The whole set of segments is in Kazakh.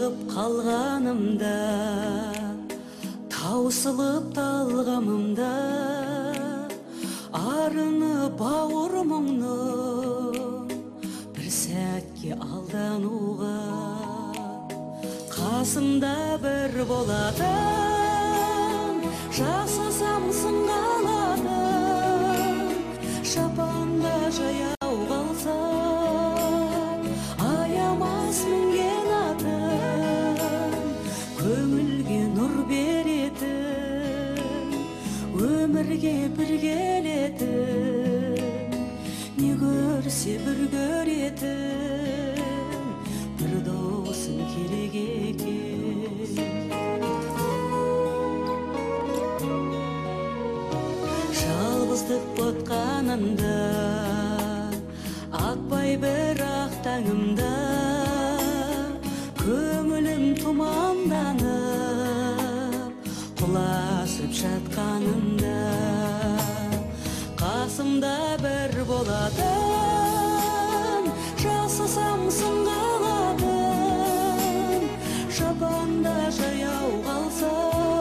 ашығып қалғанымда, таусылып талғамымда, арыны бауыр мұңны бір сәтке алдануға, қасымда бір болатын, жасасам сыңғалатын, шапанда жаяу қалса, аямас мінген атын, көңілге нұр беретін, өмірге бір келетін, не көрсе бір көретін, бір досың керек екен. Жалғыздық ботқанында, атпай бір-ақ таңымда, көңілім тұманданып, құласып жатқанында, қасымда бір болатын, жасасам сыңғалатын, шапанда жаяу қалса,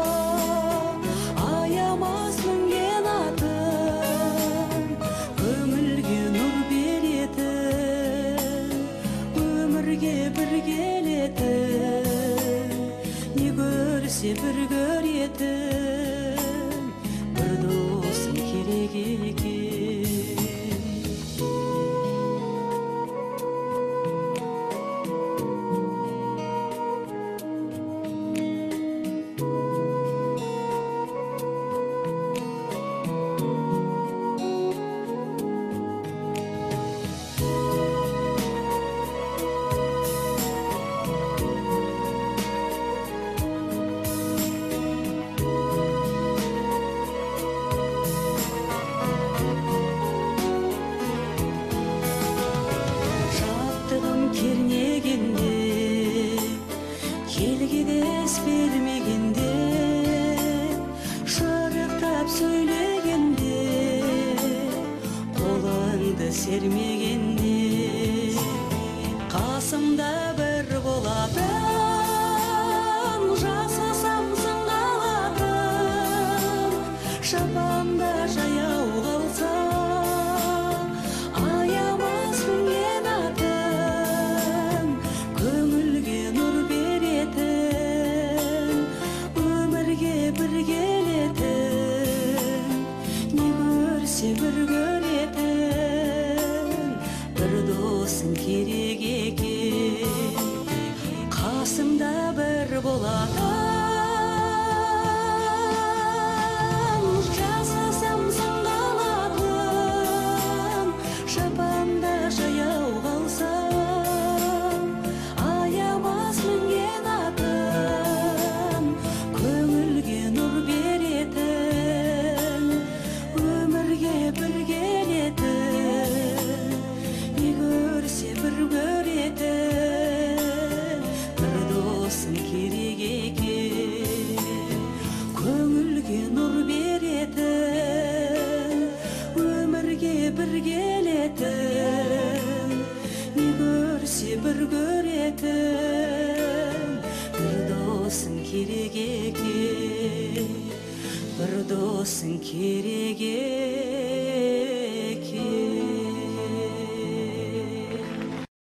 аямас мінген атын, көңілге нұр беретін, өмірге бір келетін, не көрсе бір көретін, бір досым керек екен. Кернегенде, келгедес бермегенде, шарықтап сөйлегенде, қолыңды сермегенде, қасымда бір болатын, жасасам сыңғалатын, шапанда жаяу қалса, аямас мінген атын, көңілге нұр беретін, өмірге бір келетін, не көрсе бір көретін, бір досың керек екен. Қасымда бір болатын, жасасам сыңғалатын, шапанда жаяу қалса, аямас мінген атын, көңілге нұр беретін, өмірге бір келетін, не көрсе бір көретін, бір досың керек екен. Көңілге нұр беретін, өмірге бір келетін, не көрсе бір көретін, бір досың керек екен, бір досың керек екен.